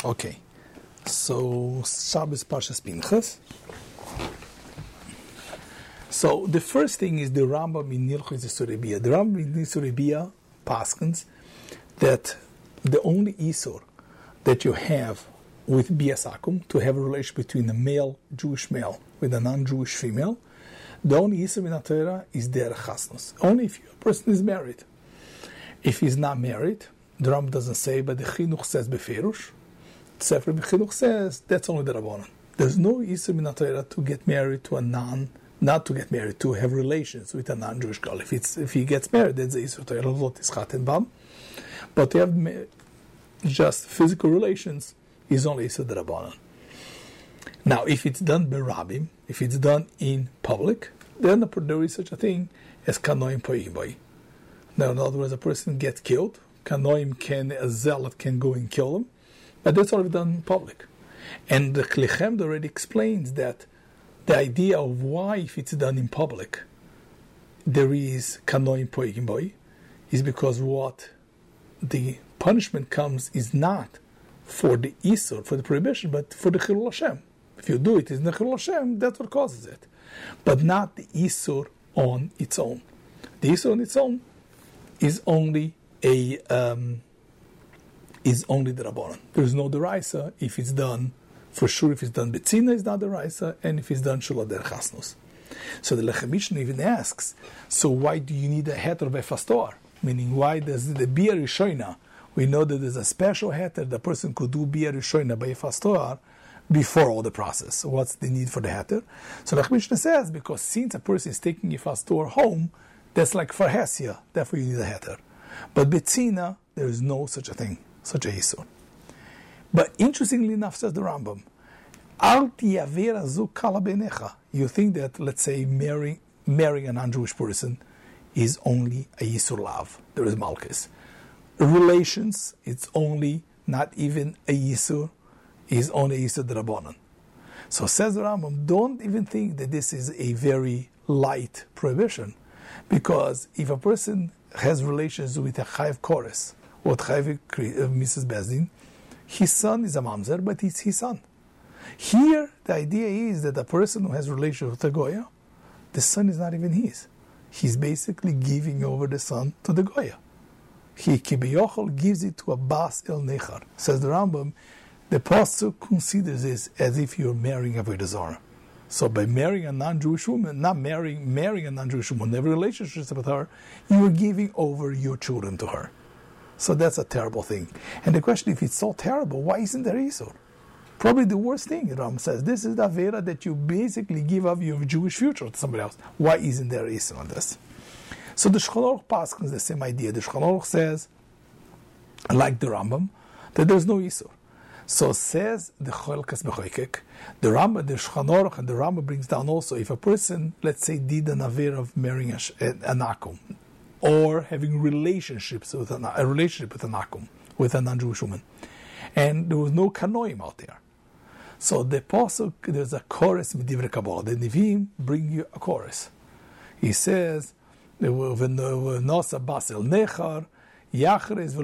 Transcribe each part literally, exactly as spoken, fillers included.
Okay, so Shabbos Parshas Pinchas. So the first thing is the Rambam in Hilchos Isur Bia. The Rambam in Isur Bia paskins that the only Isur that you have with Bias Akum, to have a relation between a male Jewish male with a non-Jewish female, the only Isur in the Torah is der Chasnos. Only if a person is married. If he's not married, the Rambam doesn't say, but the Chinuch says Beferush. Sefer Chinuch says that's only the Rabbanan. There's no Isur in the Torah to get married to a non, not to get married, to have relations with a non-Jewish girl. If it's if he gets married, that's the Isur Torah. Lot is Chaten Bam. But to have just physical relations is only Isur the Rabbanan. Now, if it's done by Rabbim, if it's done in public, then there is such a thing as Kanoim Po'im Boi. Now, in other words, a person gets killed. Kanoim can, a zealot can go and kill him, but that's already done in public. And the Klichem already explains that the idea of why, if it's done in public, there is Kanoim Po'im Boi, is because what the punishment comes is not for the Isur, for the prohibition, but for the Chilul Hashem. If you do it in the Chilul Hashem, that's what causes it. But not the Isur on its own. The Isur on its own is only a um, is only the Rabbanan. There is no deraisa if it's done, for sure if it's done Betzina is not deraisa, and if it's done Shula der Chasnos. So the Lechem Mishnah even asks, so why do you need a heter befastor? Meaning, why does the Bia Rishoina, we know that there's a special heter, the person could do Bia Rishoina by fastor before all the process. So what's the need for the heter? So the Mishnah says, because since a person is taking a fastor home, that's like farhesia, therefore you need a heter. But betzina, there is no such a thing, such a isur. But interestingly enough, says the Rambam, Al tiyavera zu kala beinecha. You think that, let's say, marrying, marrying a non-Jewish person is only a isur lav. There is malchus. Relations, it's only not even a isur, is only a isur d'Rabbanan. So says the Rambam, don't even think that this is a very light prohibition. Because if a person has relations with a Chayiv Kores, or Chayiv Missus Bezdin, his son is a mamzer, but it's his son. Here, the idea is that a person who has relations with a Goya, the son is not even his. He's basically giving over the son to the Goya. He, Kibiyochel, gives it to a Bas El Nechar. Says the Rambam, the pasuk considers this as if you're marrying a Avodah Zarah. So by marrying a non-Jewish woman, not marrying marrying a non-Jewish woman, never relationships with her, you are giving over your children to her. So that's a terrible thing. And the question, if it's so terrible, why isn't there Isur? Probably the worst thing, Ram says, this is the Avera that you basically give up your Jewish future to somebody else. Why isn't there Isur on this? So the Shulchan Aruch Paschal is the same idea. The Shulchan Aruch says, like the Rambam, that there's no Isur. So says the Cholkas Bechoykek, the Rambam, the Shulchan Aruch, and the Rambam brings down also, if a person, let's say, did an aver of marrying a, an akum, or having relationships with an, a relationship with an akum, with a non-Jewish woman, and there was no kanoim out there. So the pasuk, there's a chorus with Divrei Kabbalah. The Nevi'im bring you a chorus. He says, "V'nosa basel nechar." It's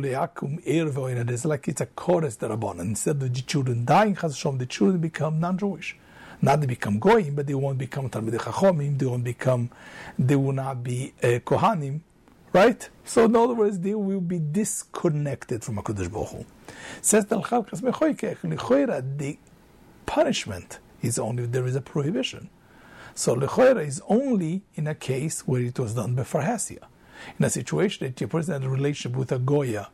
like it's a chorus the Rabbanan. Instead of the children dying, the children become non-Jewish. Not they become goyim, but they won't become Talmidei Chachomim. They won't become. They will not be uh, kohanim, right? So in other words, they will be disconnected from Hakadosh Baruch Hu. Says the Chalkas Bechoykek, the punishment is only if there is a prohibition. So lechoira is only in a case where it was done by farhesia. In a situation that your person had a relationship with a Goya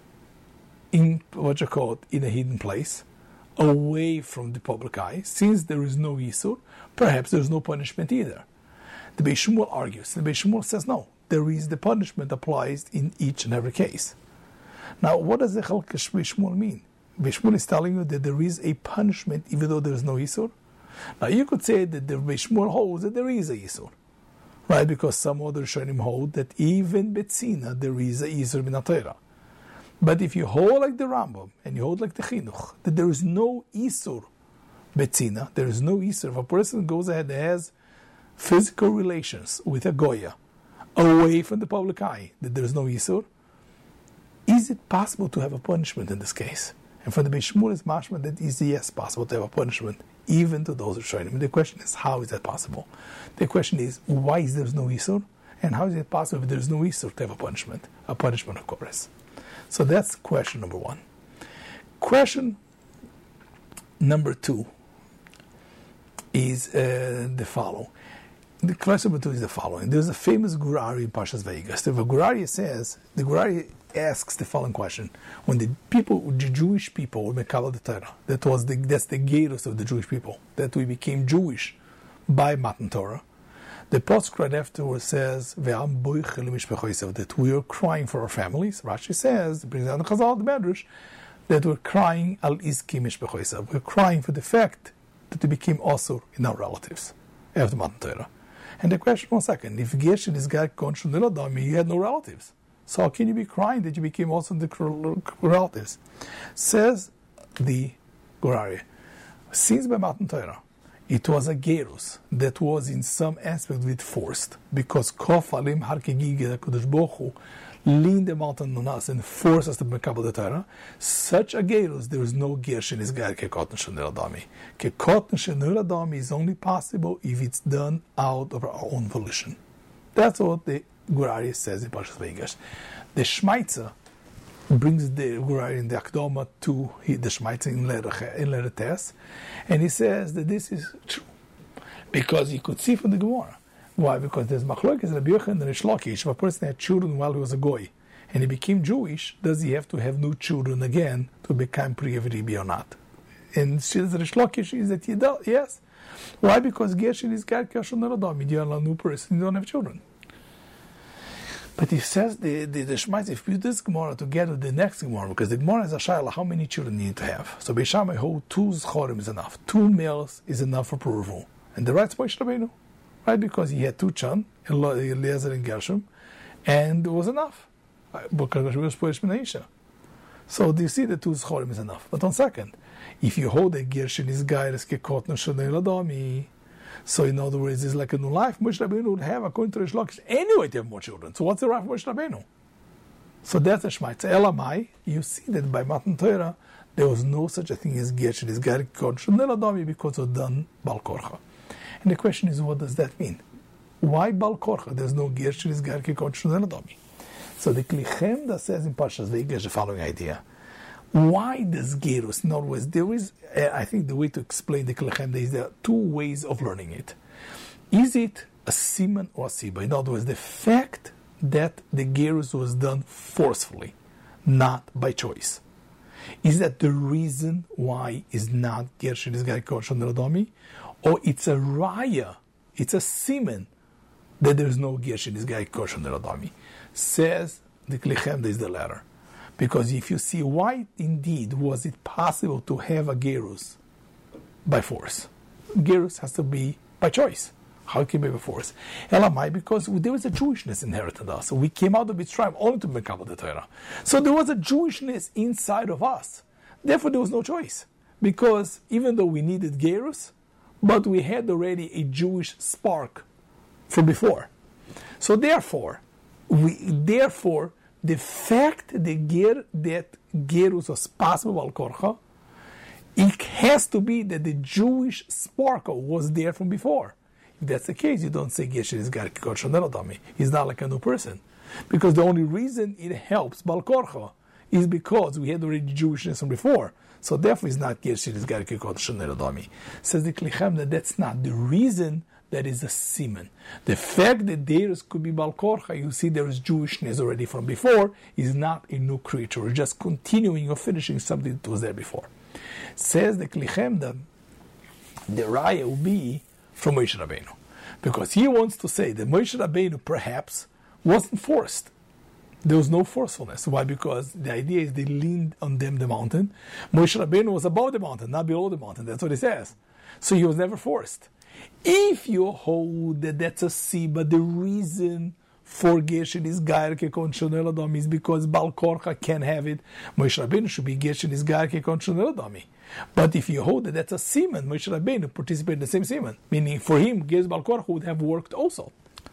in what you call it, in a hidden place, away from the public eye, since there is no Isur, perhaps there is no punishment either. The Beis Shmuel argues. The Beis Shmuel says no, there is the punishment applies in each and every case. Now, what does the Chalkas Beis Shmuel mean? Beis Shmuel is telling you that there is a punishment even though there is no Isur. Now, you could say that the Beis Shmuel holds that there is a Isur. Right, because some other Rishonim hold that even Betzina there is a Isur min HaTorah. But if you hold like the Rambam and you hold like the Chinuch, that there is no Isur Betzina, there is no Isur. If a person goes ahead and has physical relations with a Goya away from the public eye, that there is no Isur, is it possible to have a punishment in this case? And for the Beis Shmuel, it's mashma that is yes possible to have a punishment, even to those who Rishonim. The question is, how is that possible? The question is, why is there no Isur? And how is it possible if there is no Isur to have a punishment? A punishment of Kores. So that's question number one. Question number two is uh, the following. The question number two is the following. There's a famous Gurari in Parshas Veigas. The Gurari says, the Gurari asks the following question. When the people, the Jewish people, were Mekabel the Torah, that was the, that's the gerus of the Jewish people, that we became Jewish by Matan Torah, the Pasuk right afterwards says, that we are crying for our families. Rashi says, brings down the Chazal, the Medrash, that we're crying al izki mishbechoisav. We're crying for the fact that we became asur in our relatives after Matan Torah. And the question, one second, if Geshin is Gar Konshun Niladami, you had no relatives. So how can you be crying that you became also the relatives? Says the Gurari, since by Matan Torah, it was a gerus that was in some aspect with forced, because Kof Alim Harkegige HaKadosh Baruch Hu leaned the mountain on us and forced us to Mekabel the Torah. Such a gerus, there is no Gershin is Gar Kekotn Shenir Adami. Kekotn Shenir Adami is only possible if it's done out of our own volition. That's what the Gurari says in Parshas Veigas. The Shmaitzer brings the Gurari in the Akdoma to the Shmaitzer in Leretes, and he says that this is true because he could see from the Gemara. Why? Because there's Machlokes Rabbi Yochanan and Reish Lakish. If a person had children while he was a goy and he became Jewish, does he have to have new children again to become Pri of Ribi or not? And Reish Lakish is that he does, yes. Why? Because Geshin is Gar Kashon Neradam. You're a new person, you don't have children. But he says the the, the Shmais, if you put this Gemara together with the next Gemara, because the Gemara is a shayla, how many children you need to have? So Beishamai hold two Zchorim is enough. Two males is enough for Puruvu. And the right's Moshe Rabbeinu. Right? Because he had two children, Eliezer and Gershom, and it was enough. So do you see the two Zchorim is enough? But on second, if you hold a Gershon is Gairis Kekotn Shanei Ladami, so in other words, it's like a new life. Moshe Rabbeinu would have, according to Reish Lakish, anyway to have more children. So what's the right of Moshe Rabbeinu? So that's a Shmaitz. Elamai, you see that by Matan Torah, there was no such a thing as Gershon is Gairis Kekotn Shanei Ladami because of done Bal Korcha. And the question is, what does that mean? Why Bal Korcha? There's no Gershon is Gairis Kekotn Shanei Ladami. So the Kli Chemda says in Parshas Veigas the following idea. Why does Gerus? In other words, there is, uh, I think the way to explain the Kli Chemda is there are two ways of learning it. Is it a siman or a siba? In other words, the fact that the Gerus was done forcefully, not by choice. Is that the reason why is not Gershon is Gairis Kekotn Shanei Ladami? Or it's a raya, it's a siman that there is no Gershon is Gairis Kekotn Shanei Ladami? Says the Kli Chemda is the latter. Because if you see why indeed was it possible to have a gerus by force, gerus has to be by choice. How can it be by force? Elamai, because there was a Jewishness inherited us. So we came out of Mitzrayim only to Mekabel the Torah. So there was a Jewishness inside of us. Therefore, there was no choice. Because even though we needed gerus, but we had already a Jewish spark from before. So therefore, we therefore. The fact that, ger, that gerus was possible al korcha, it has to be that the Jewish sparkle was there from before. If that's the case, you don't say Gesher is Gar Kekotn Shanei Ladami. He's not like a new person. Because the only reason it helps Bal Korcha is because we had already Jewishness from before. So therefore, it's not Gesher is Gar Kekotn Shanei Ladami. Says the Kli Chemda that that's not the reason. That is a siman. The fact that there could be Bal Korcha, you see there is Jewishness already from before, is not a new creature. It's just continuing or finishing something that was there before. Says the Kli Chemda, the raya will be from Moshe Rabbeinu. Because he wants to say that Moshe Rabbeinu perhaps wasn't forced. There was no forcefulness. Why? Because the idea is they leaned on them the mountain. Moshe Rabbeinu was above the mountain, not below the mountain. That's what he says. So he was never forced. If you hold that that's a siba, the reason for Geshen is Gairis Kekotn Shanei Ladami is because Bal Korcha can have it. Moshe Rabbeinu should be Geshen is Gairis Kekotn Shanei Ladami. But if you hold that that's a siman, Moshe Rabbeinu participated in the same siman, meaning for him, Ges Bal Korcha would have worked also.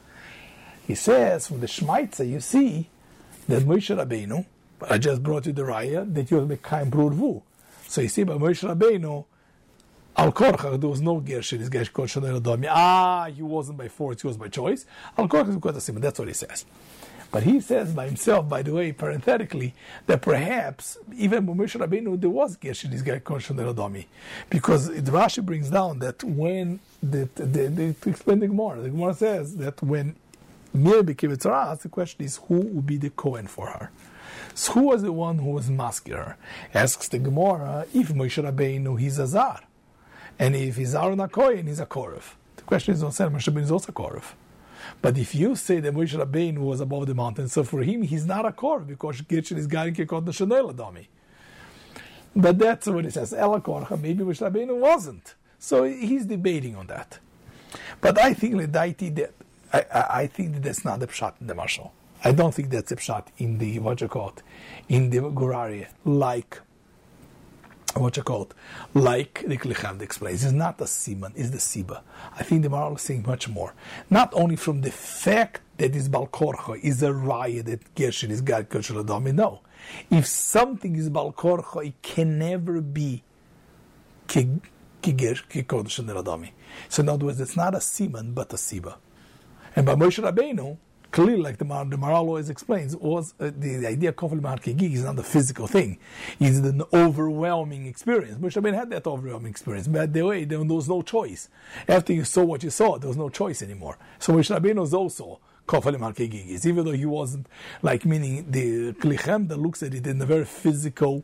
He says from the Shmaitza, you see that Moshe Rabbeinu, I just brought you the raya that you have become Brurvu. So you see, by Moshe Rabbeinu, Al Korcha, there was no Gershon, this guy called Shanel Adami. Ah, he wasn't by force, he was by choice. Al Korcha is because of Simon, that's what he says. But he says by himself, by the way, parenthetically, that perhaps even when Moshe Rabbeinu, there was Gershon, this guy called Shanel Adami. Because the Rashi brings down that when, the, the, the, to explain the Gemara, the Gemara says that when Miriam became a tzara, the question is who would be the Kohen for her? So who was the one who was masker? Asks the Gemara, if Moshe Rabbeinu, he's a Zar. And if he's Aaron a Kohen, he's a Korev. The question is, Moshe Rabbeinu is also a Korev. But if you say that Moshe Rabbeinu was above the mountain, so for him, he's not a Korev, because Gershon is Garin Kekot Neshanel Adami. But that's what it says. Ela Korcha, maybe Moshe Rabbeinu wasn't. So he's debating on that. But I think that I, I, I think that that's not the pshat in the Marshal. I don't think that's a pshat in the, what you call it, in the Gurari, like, what you call it, like the Kli Chemda explains. It's not the Siman, it's the Siba. I think the Maharal is saying much more. Not only from the fact that this Bal Korcha is a raya that Gershon is God Gershon Adami, no. If something is Bal Korcha, it can never be Ki Gershon Adami. So in other words, it's not a Siman, but a Siba. And by Moshe Rabbeinu, clearly, like the, Mar- the Maharal always explains, was uh, the, the idea of Kofel Mahar Kegig is not a physical thing. It's an overwhelming experience. Moshe Rabbeinu had that overwhelming experience. But the way, there was no choice. After you saw what you saw, there was no choice anymore. So Moshe Rabbeinu was also Kofel Mahar Kegig, even though he wasn't, like, meaning the Kli Chemda looks at it in a very physical,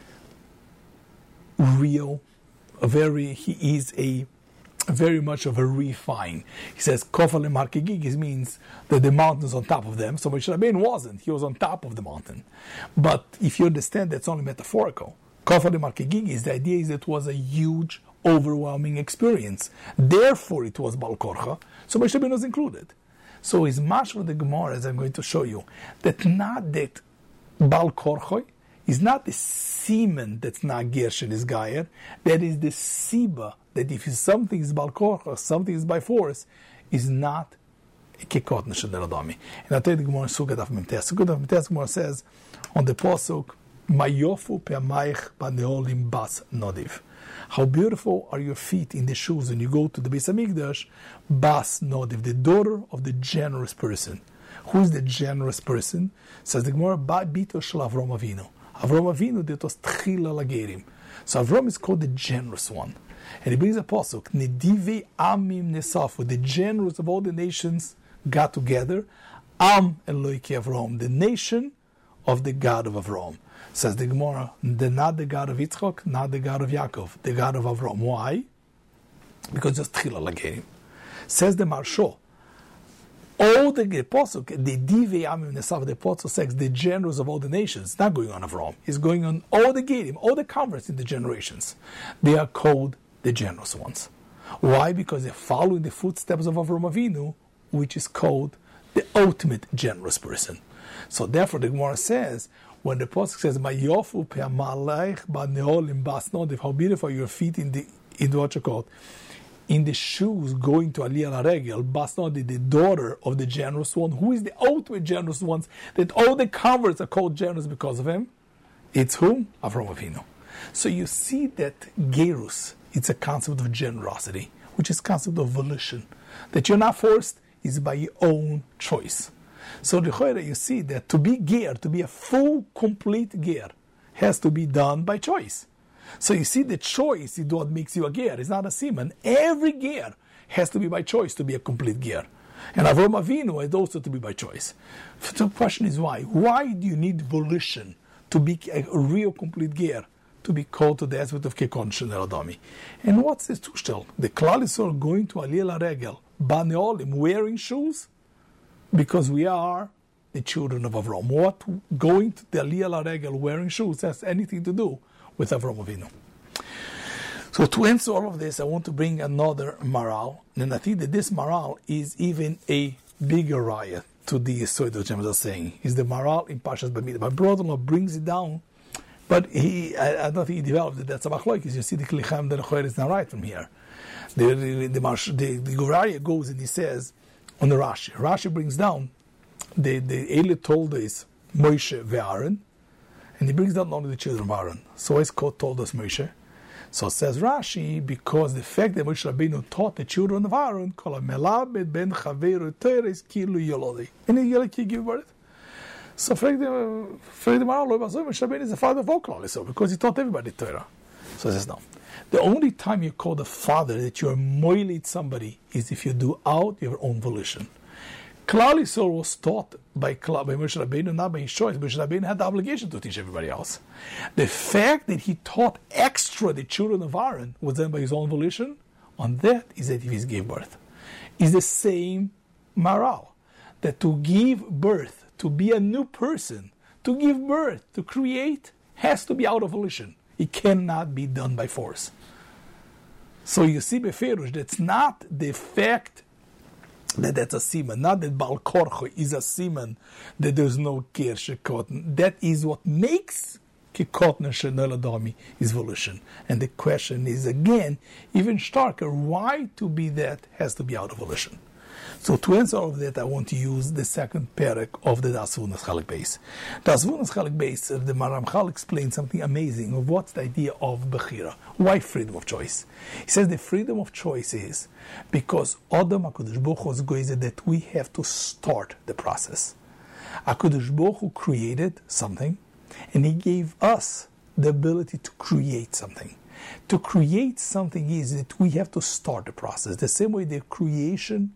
real, a very, he is a very much of a refine. He says, Kofal Markegigis means that the mountain's on top of them. So Moshe Rabbeinu wasn't. He was on top of the mountain. But if you understand, that's only metaphorical. Kofal Markegigis, the idea is that it was a huge, overwhelming experience. Therefore, it was Bal Korcha. So Moshe Rabbeinu was included. So his mash for the Gemara, as I'm going to show you, that not that Bal Korcha is not the semen that's not Gershon is Gayer, that is the Siba, that if something is Bal Korcha, something is by force, is not Kekot Neshanel Adami. And I'll tell you the Gemara Sugat of Memtes. Sugat of Memtes, Gemara says on the Pasuk, Mayofu pe'amayich ba'neolim bas nodiv. How beautiful are your feet in the shoes when you go to the Beis Hamikdash, bas nodiv, the daughter of the generous person. Who is the generous person? Says the Gemara, Ba bito shel Avram Avinu. Avram Avinu, that was Tchila Lagerim. So Avram is called the generous one. And he brings a pasuk, Nedive Amim Nesafu, the generous of all the nations got together. Am Eloike Avram, the nation of the God of Avram. Says the Gemara, the, not the God of Yitzchak, not the God of Yaakov, the God of Avram. Why? Because just Tchila Lagerim. Says the Marsho, all the Pasuk, the Dive Amim Nesav, the Pasuk says the generals of all the nations, not going on Avram, it's going on all the Gerim, all the converts in the generations. They are called the generous ones. Why? Because they're following the footsteps of Avram Avinu, which is called the ultimate generous person. So therefore the Gemara says, when the Pasuk says, "Mayofu pe'amalech ba'neolim bas nodiv," how beautiful are your feet in the in what you call in the shoes going to Aliyah Laregel, bas nodiv, the daughter of the generous one, who is the ultimate generous ones, that all the converts are called generous because of him. It's whom? Avram Avinu. So you see that gerus, it's a concept of generosity, which is concept of volition. That you're not forced, is by your own choice. So the Chayra, you see that to be ger, to be a full, complete ger, has to be done by choice. So you see the choice is what makes you a ger. It's not a semen. Every ger has to be by choice to be a complete ger. And Avram Avinu has also to be by choice. So the question is why? Why do you need volition to be a real complete ger? To be called to the aspect of Kekon Shenel Adami. And what's this Tushtel? The Klal Yisrael going to Aliyah Laregel, Baneolim, wearing shoes? Because we are the children of Avram. What going to the Aliyah Laregel wearing shoes has anything to do with Avram Avinu? So to answer all of this, I want to bring another Maral. And I think that this Maral is even a bigger raya to the Yesod of James is saying. Is the Maral in Parshas Bamidbar. My brother-in-law brings it down, but he, I, I don't think he developed it. That's a machlokes. You see the Kli Chemda, the Choyer is not right from here. The the the, the, the Guraya goes and he says on the Rashi. Rashi brings down the the Ele told is Moshe ve'Aaron, And he brings down only the children of Aaron. So as God told us Moshe. So says Rashi, because the fact that Moshe Rabbeinu taught the children of Aaron, Kol HaMelabed ben Chaveru Torah is Kilu Yolodi. And he like he give birth. So Frag the Maral Moshe Rabbeinu is the father of all Klal Yisrael, because he taught everybody Torah. So he says no. The only time you call the father that you are moiled somebody is if you do out your own volition. Klal Yisrael was taught by, by Moshe Rabbeinu, not by his choice. Moshe Rabbeinu had the obligation to teach everybody else. The fact that he taught extra the children of Aaron was done by his own volition, on that is that he gave birth. It's the same moral, that to give birth, to be a new person, to give birth, to create, has to be out of volition. It cannot be done by force. So you see, Beferush, that's not the fact that that's a semen, not that Baal Korcho is a semen, that there's no Kirshe Cotton. That is what makes Kikotner Shenel Adami is volition. And the question is, again, even starker, why to be that has to be out of volition? So to answer all of that, I want to use the second parak of the Das Vunas Chalik Beis. Das Vunas Chalik Beis, the Maramchal explains something amazing of what's the idea of Bechira. Why freedom of choice? He says the freedom of choice is because Adam HaKadosh Baruch Hu is going that we have to start the process. HaKadosh Baruch Hu created something, and He gave us the ability to create something. To create something is that we have to start the process. The same way the creation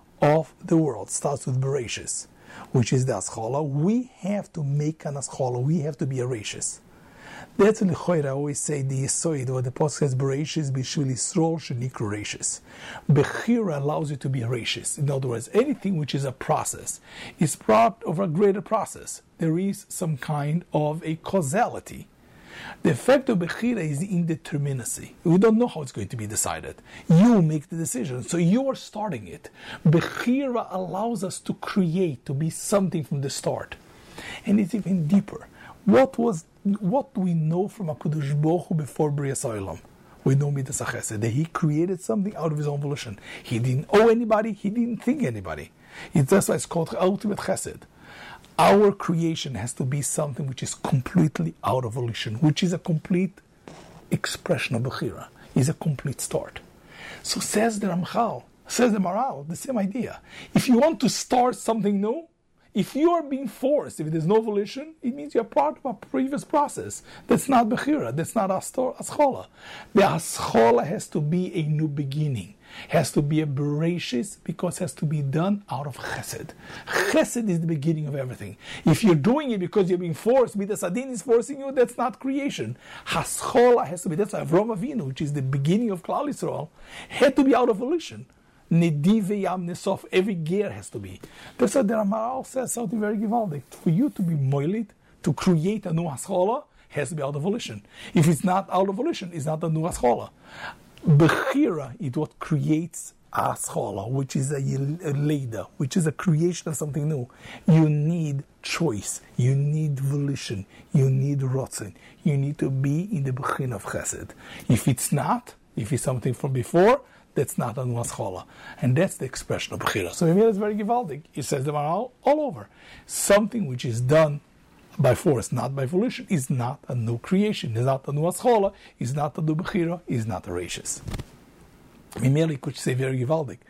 of the world starts with Bereshis, which is the Aschala. We have to make an Aschala. We have to be a Rashis. That's in the Choyra, I always say the Yisoid, where the Pasuk says Bereshis b'shvil Yisrael shenikru Rashis. Bechira allows you to be a Rashis. In other words, anything which is a process is part of a greater process. There is some kind of a causality. The effect of Bechira is the indeterminacy. We don't know how it's going to be decided. You make the decision, so you are starting it. Bechira allows us to create, to be something from the start. And it's even deeper. What was, what we know from HaKadosh Baruch Hu before Brias Olam? We know Midas HaChesed, that He created something out of His own volition. He didn't owe anybody, He didn't think anybody. It's, that's why it's called ultimate Chesed. Our creation has to be something which is completely out of volition, which is a complete expression of Bechira, is a complete start. So says the Ramchal, says the Maral, the same idea. If you want to start something new, if you are being forced, if there's no volition, it means you're part of a previous process. That's not Bechira, that's not Aschola. The Aschola has to be a new beginning. Has to be a Bereshis because it has to be done out of Chesed. Chesed is the beginning of everything. If you're doing it because you're being forced, Midas Adin is forcing you, that's not creation. Haschola has to be, that's why Avraham Avinu, which is the beginning of Klal Yisrael, had to be out of volition. Nedive Yam Nesof, every gear has to be. That's why the Ramaral says something very givaldic. For you to be moiled, to create a new Haschola, has to be out of volition. If it's not out of volition, it's not a new Haschola. Bechira is what creates a schola, which is a, a leda, which is a creation of something new. You need choice, you need volition, you need rotzen. You need to be in the bechin of chesed. If it's not, if it's something from before, that's not a new schola. And that's the expression of bechira. So Emir is very givaldic. It says them all, all over. Something which is done by force, not by volition, is not a new creation, is not a new aschola, is not a new bechira, is not a rashis. Mimeli could say very givaldic.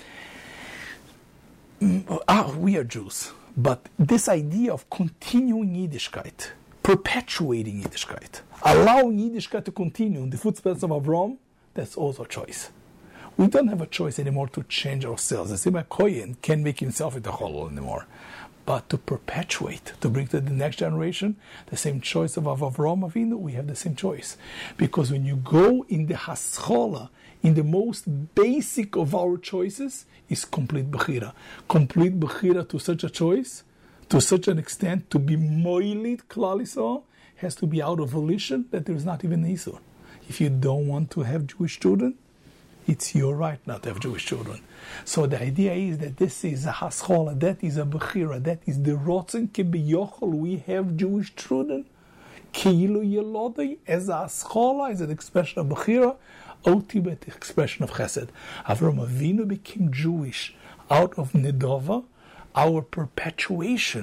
Ah, we are Jews, but this idea of continuing Yiddishkeit, perpetuating Yiddishkeit, allowing Yiddishkeit to continue in the footsteps of Avram, that's also a choice. We don't have a choice anymore to change ourselves. The same Kohen can't make himself into cholol anymore. But to perpetuate, to bring to the next generation, the same choice of Avraham Avinu, we have the same choice. Because when you go in the Haschola, in the most basic of our choices, is complete Bechira. Complete Bechira to such a choice, to such an extent, to be Moilit Klal Yisrael, has to be out of volition that there is not even Isur. If you don't want to have Jewish children, it's your right not to have Jewish children. So the idea is that this is a haschola, that is a bechira, that is the rotzen kebiyochol. We have Jewish children. Keilu yelodei as a haschola, is an expression of bechira, ultimate expression of chesed. Avraham Avinu became Jewish out of Nedova. Our perpetuation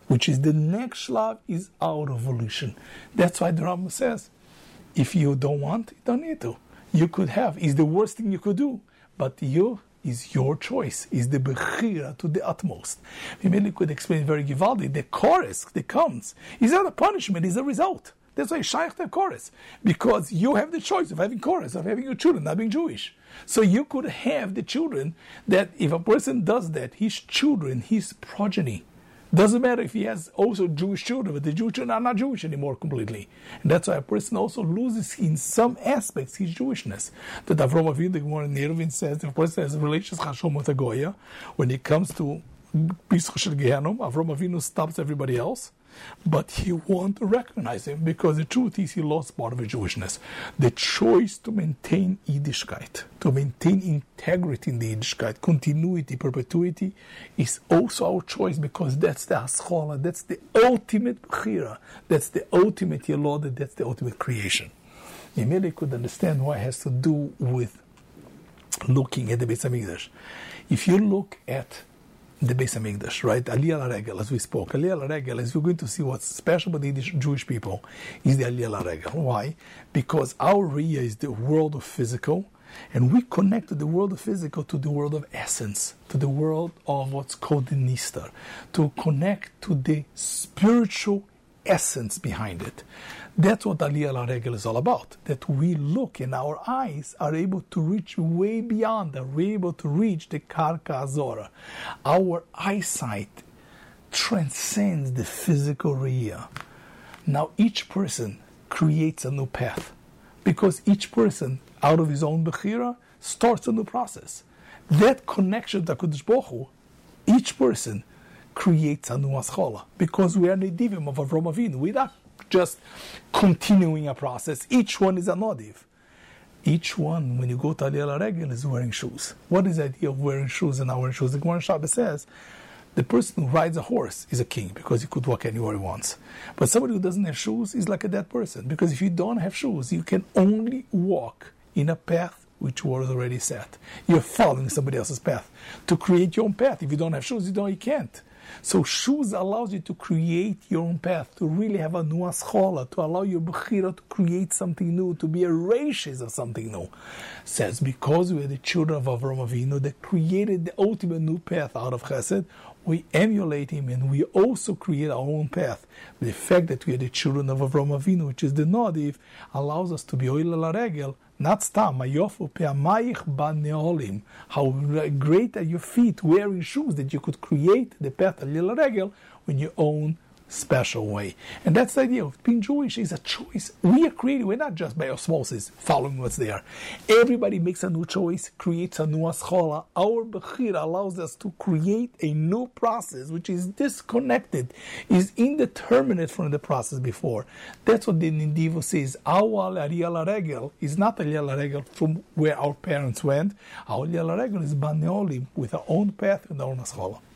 which is the next shlav, is our evolution. That's why the Rambam says, if you don't want, you don't need to. You could have, is the worst thing you could do, but you is your choice, is the bechira to the utmost. We merely could explain very givaldi, the chorus that comes is not a punishment, is a result. That's why shaykh the chorus, because you have the choice of having chorus, of having your children not being Jewish. So you could have the children that if a person does that, his children, his progeny, doesn't matter if he has also Jewish children, but the Jewish children are not Jewish anymore completely. And that's why a person also loses in some aspects his Jewishness. That Avraham Avinu, the Gemara in Eruvin says, if a person has relations chashom with a Goya, when it comes to Pisach Shel Gehenom, Avraham Avinu stops everybody else, but he won't recognize him because the truth is he lost part of his Jewishness. The choice to maintain Yiddishkeit, to maintain integrity in the Yiddishkeit, continuity, perpetuity, is also our choice because that's the Haschola, that's the ultimate Bechira, that's the ultimate Yelodah, that's the ultimate creation. You merely could understand why it has to do with looking at the Beis HaMikdash. If you look at the Beis HaMikdash, right? Aliyah LaRegel, as we spoke. Aliyah LaRegel, as we're going to see what's special about the Jewish people, is the Aliyah LaRegel. Why? Because our Riyah is the world of physical, and we connect to the world of physical to the world of essence, to the world of what's called the Nistar, to connect to the spiritual essence behind it. That's what Aliyah LaRegel is all about. That we look and our eyes are able to reach way beyond, are able to reach the Karka Azora. Our eyesight transcends the physical Riyah. Now each person creates a new path because each person, out of his own Bechira, starts a new process. That connection to HaKadosh Baruch Hu, each person creates a new Haschola because we are Nedivim of Avraham Avinu. We're not just continuing a process. Each one is a Nodiv. Each one, when you go to Aliyah LaRegel, is wearing shoes. What is the idea of wearing shoes and not wearing shoes? The Gemara Shabbos says, the person who rides a horse is a king because he could walk anywhere he wants. But somebody who doesn't have shoes is like a dead person because if you don't have shoes, you can only walk in a path which was already set. You're following somebody else's path. To create your own path, if you don't have shoes, you don't, you can't. So shoes allows you to create your own path, to really have a new Haschola, to allow your Bechira to create something new, to be a rachis of something new. Says, because we are the children of Avraham Avinu that created the ultimate new path out of Chesed, we emulate him and we also create our own path. The fact that we are the children of Avraham Avinu, which is the Nodiv, allows us to be Oila LaRegel, not stam, mayofu pe'amayich ba'neolim. How great are your feet wearing shoes that you could create the path of Aliyah LaRegel in your own special way. And that's the idea of being Jewish is a choice. We are creating, we're not just by osmosis following what's there. Everybody makes a new choice, creates a new Haschola. Our Bechira allows us to create a new process which is disconnected, is indeterminate from the process before. That's what the Nindivo says. Our Aliyah LaRegel is not Aliyah LaRegel from where our parents went. Our Aliyah LaRegel is Baneolim with our own path and our own Haschola.